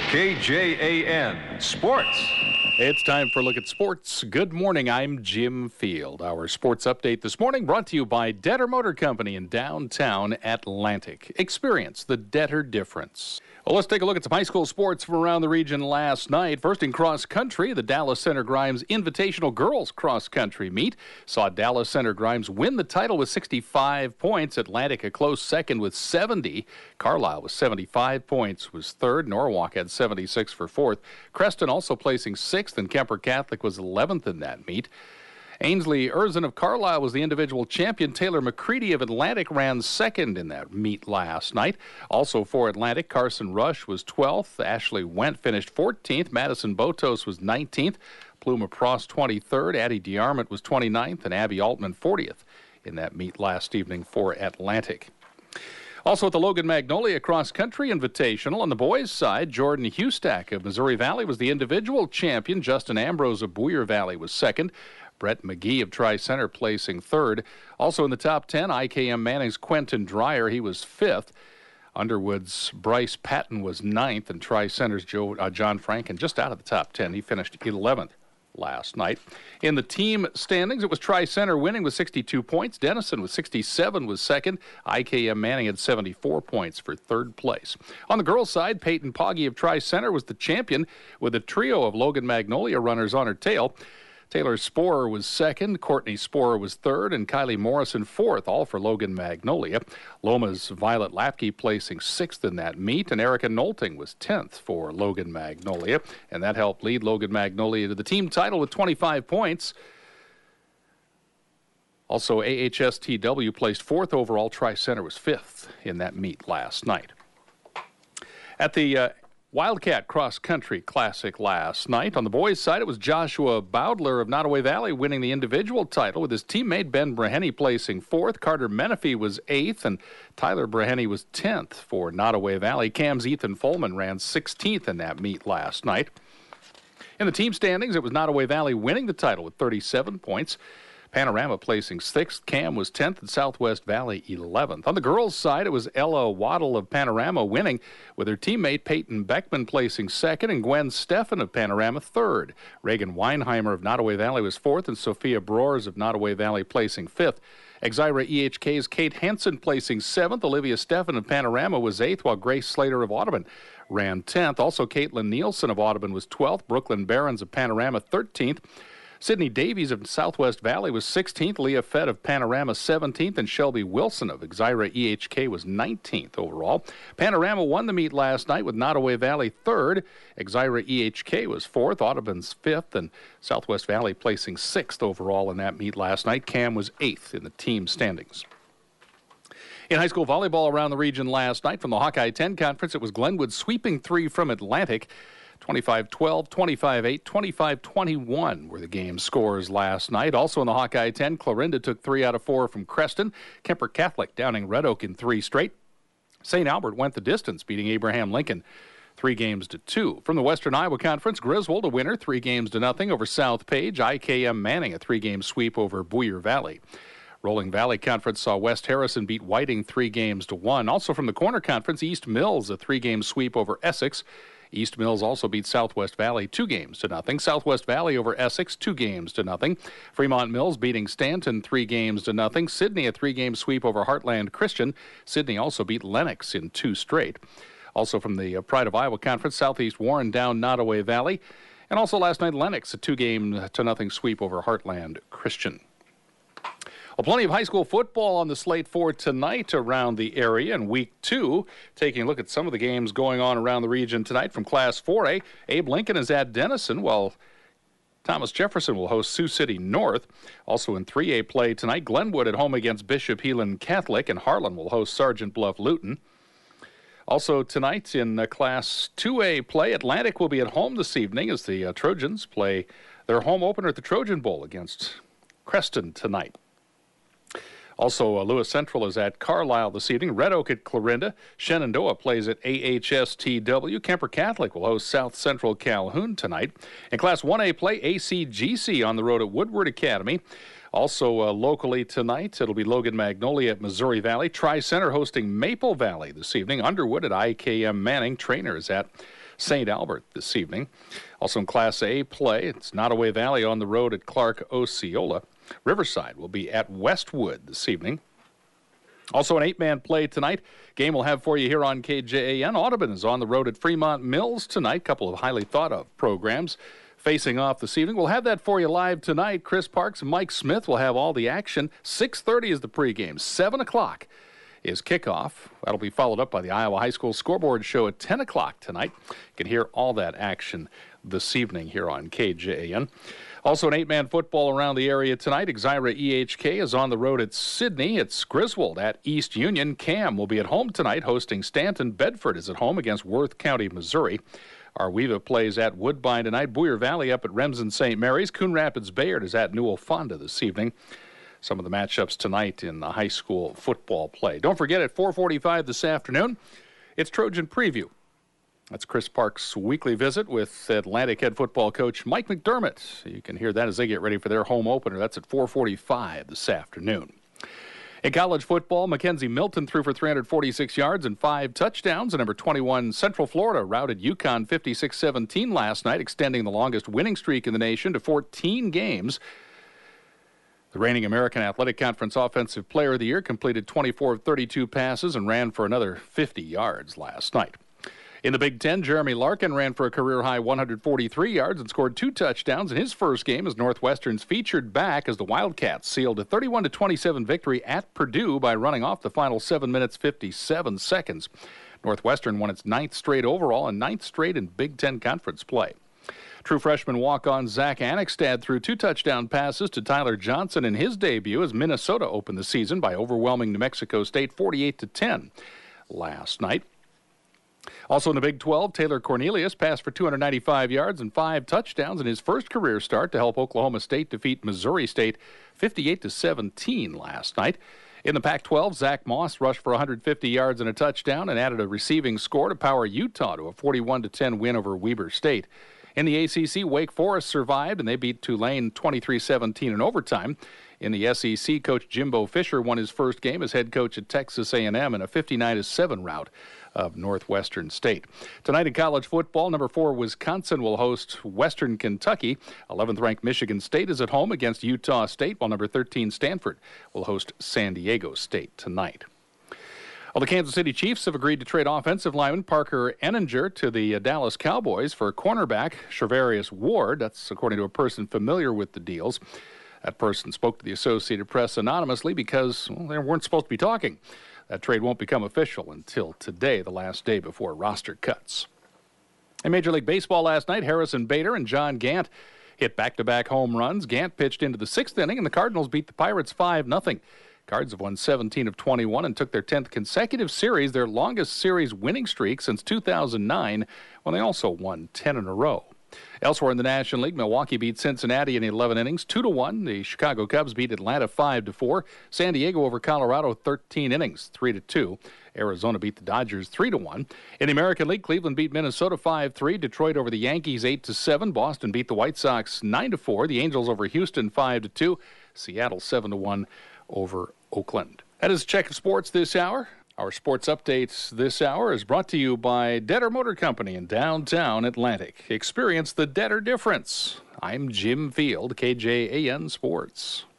KJAN Sports. It's time for a look at sports. Good morning, I'm Jim Field. Our sports update this morning brought to you by Detter Motor Company in downtown Atlantic. Experience the Detter difference. Well, let's take a look at some high school sports from around the region last night. First in cross country, the Dallas Center Grimes Invitational Girls Cross Country meet saw Dallas Center Grimes win the title with 65 points. Atlantic a close second with 70. Carlisle with 75 points was third. Norwalk had 76 for fourth. Creston also placing sixth, and Kemper Catholic was 11th in that meet. Ainsley Erzin of Carlisle was the individual champion. Taylor McCready of Atlantic ran second in that meet last night. Also for Atlantic, Carson Rush was 12th. Ashley Went finished 14th. Madison Botos was 19th. Pluma Prost 23rd. Addie DeArmond was 29th, and Abby Altman 40th in that meet last evening for Atlantic. Also at the Logan Magnolia Cross Country Invitational on the boys' side, Jordan Hustack of Missouri Valley was the individual champion. Justin Ambrose of Boyer Valley was second. Brett McGee of Tri-Center placing third. Also in the top 10, IKM Manning's Quentin Dreyer, he was fifth. Underwood's Bryce Patton was ninth, and Tri-Center's John Franken just out of the top 10. He finished 11th last night. In the team standings, it was Tri-Center winning with 62 points. Denison with 67 was second. IKM Manning had 74 points for third place. On the girls' side, Peyton Poggy of Tri-Center was the champion with a trio of Logan Magnolia runners on her tail. Taylor Sporer was second, Courtney Sporer was third, and Kylie Morrison fourth, all for Logan Magnolia. Loma's Violet Lapke placing sixth in that meet, and Erica Nolting was 10th for Logan Magnolia, and that helped lead Logan Magnolia to the team title with 25 points. Also, AHSTW placed fourth overall. Tri-Center was fifth in that meet last night. At the Wildcat Cross Country Classic last night. On the boys' side, it was Joshua Bowdler of Nottoway Valley winning the individual title with his teammate Ben Breheny placing fourth. Carter Menifee was eighth, and Tyler Breheny was 10th for Nottoway Valley. Cam's Ethan Folman ran 16th in that meet last night. In the team standings, it was Nottoway Valley winning the title with 37 points. Panorama placing 6th. Cam was 10th, and Southwest Valley 11th. On the girls' side, it was Ella Waddle of Panorama winning, with her teammate Peyton Beckman placing 2nd, and Gwen Steffen of Panorama 3rd. Reagan Weinheimer of Nottoway Valley was 4th, and Sophia Broers of Nottoway Valley placing 5th. Exira EHK's Kate Hansen placing 7th. Olivia Steffen of Panorama was 8th, while Grace Slater of Audubon ran 10th. Also, Caitlin Nielsen of Audubon was 12th. Brooklyn Barons of Panorama 13th. Sydney Davies of Southwest Valley was 16th, Leah Fett of Panorama 17th, and Shelby Wilson of Exira EHK was 19th overall. Panorama won the meet last night with Nottoway Valley 3rd. Exira EHK was 4th, Audubon's 5th, and Southwest Valley placing 6th overall in that meet last night. Cam was 8th in the team standings. In high school volleyball around the region last night from the Hawkeye 10 Conference, it was Glenwood sweeping 3 from Atlantic. 25-12, 25-8, 25-21 were the game scores last night. Also in the Hawkeye 10, Clarinda took 3 out of 4 from Creston. Kemper Catholic downing Red Oak in 3 straight. St. Albert went the distance, beating Abraham Lincoln 3-2. From the Western Iowa Conference, Griswold a winner 3-0 over South Page. IKM Manning a 3-game sweep over Boyer Valley. Rolling Valley Conference saw West Harrison beat Whiting 3-1. Also from the Corner Conference, East Mills a 3-game sweep over Essex. East Mills also beat Southwest Valley 2-0. Southwest Valley over Essex 2-0. Fremont Mills beating Stanton 3-0. Sidney a 3-game sweep over Heartland Christian. Sidney also beat Lennox in 2 straight. Also from the Pride of Iowa Conference, Southeast Warren down Nottoway Valley. And also last night, Lennox a 2-0 sweep over Heartland Christian. Well, plenty of high school football on the slate for tonight around the area in Week 2. Taking a look at some of the games going on around the region tonight from Class 4A. Abe Lincoln is at Denison, while Thomas Jefferson will host Sioux City North. Also in 3A play tonight, Glenwood at home against Bishop Heelan Catholic, and Harlan will host Sergeant Bluff Luton. Also tonight in Class 2A play, Atlantic will be at home this evening as the Trojans play their home opener at the Trojan Bowl against Creston tonight. Also, Lewis Central is at Carlisle this evening. Red Oak at Clarinda. Shenandoah plays at AHSTW. Kemper Catholic will host South Central Calhoun tonight. In Class 1A play, ACGC on the road at Woodward Academy. Also locally tonight, it'll be Logan Magnolia at Missouri Valley. Tri-Center hosting Maple Valley this evening. Underwood at IKM Manning. Trainers at St. Albert this evening. Also in Class A play, it's Nottoway Valley on the road at Clark Osceola. Riverside will be at Westwood this evening. Also an 8-man play tonight. Game we'll have for you here on KJAN. Audubon is on the road at Fremont Mills tonight. Couple of highly thought of programs facing off this evening. We'll have that for you live tonight. Chris Parks and Mike Smith will have all the action. 6:30 is the pregame. 7 o'clock is kickoff. That'll be followed up by the Iowa High School scoreboard show at 10 o'clock tonight. You can hear all that action this evening here on KJAN. Also an 8-man football around the area tonight. Exira EHK is on the road at Sydney. It's Griswold at East Union. Cam will be at home tonight hosting Stanton. Bedford is at home against Worth County, Missouri. Arweva plays at Woodbine tonight. Boyer Valley up at Remsen St. Mary's. Coon Rapids Bayard is at Newell Fonda this evening. Some of the matchups tonight in the high school football play. Don't forget at 4:45 this afternoon, it's Trojan Preview. That's Chris Parks' weekly visit with Atlantic head football coach Mike McDermott. You can hear that as they get ready for their home opener. That's at 4:45 this afternoon. In college football, Mackenzie Milton threw for 346 yards and 5 touchdowns. And number 21, Central Florida routed UConn 56-17 last night, extending the longest winning streak in the nation to 14 games. The reigning American Athletic Conference Offensive Player of the Year completed 24 of 32 passes and ran for another 50 yards last night. In the Big Ten, Jeremy Larkin ran for a career-high 143 yards and scored 2 touchdowns in his first game as Northwestern's featured back as the Wildcats sealed a 31-27 victory at Purdue by running off the final 7 minutes 57 seconds. Northwestern won its 9th straight overall and 9th straight in Big Ten Conference play. True freshman walk-on Zach Annexstad threw 2 touchdown passes to Tyler Johnson in his debut as Minnesota opened the season by overwhelming New Mexico State 48-10 last night. Also in the Big 12, Taylor Cornelius passed for 295 yards and 5 touchdowns in his first career start to help Oklahoma State defeat Missouri State 58-17 last night. In the Pac-12, Zach Moss rushed for 150 yards and a touchdown and added a receiving score to power Utah to a 41-10 win over Weber State. In the ACC, Wake Forest survived, and they beat Tulane 23-17 in overtime. In the SEC, Coach Jimbo Fisher won his first game as head coach at Texas A&M in a 59-7 rout of Northwestern State. Tonight in college football, number 4 Wisconsin will host Western Kentucky. 11th-ranked Michigan State is at home against Utah State, while number 13 Stanford will host San Diego State tonight. Well, the Kansas City Chiefs have agreed to trade offensive lineman Parker Enninger to the Dallas Cowboys for cornerback Charvarius Ward. That's according to a person familiar with the deals. That person spoke to the Associated Press anonymously because they weren't supposed to be talking. That trade won't become official until today, the last day before roster cuts. In Major League Baseball last night, Harrison Bader and John Gant hit back-to-back home runs. Gant pitched into the 6th inning, and the Cardinals beat the Pirates 5-0. Cards have won 17 of 21 and took their 10th consecutive series, their longest series winning streak since 2009, when they also won 10 in a row. Elsewhere in the National League, Milwaukee beat Cincinnati in 11 innings, 2-1. The Chicago Cubs beat Atlanta 5-4. San Diego over Colorado 13 innings, 3-2. Arizona beat the Dodgers 3-1. In the American League, Cleveland beat Minnesota 5-3. Detroit over the Yankees 8-7. Boston beat the White Sox 9-4. The Angels over Houston 5-2. Seattle 7-1 over Oakland. That is a check of sports this hour. Our sports updates this hour is brought to you by Detter Motor Company in downtown Atlantic. Experience the Detter difference. I'm Jim Field, KJAN Sports.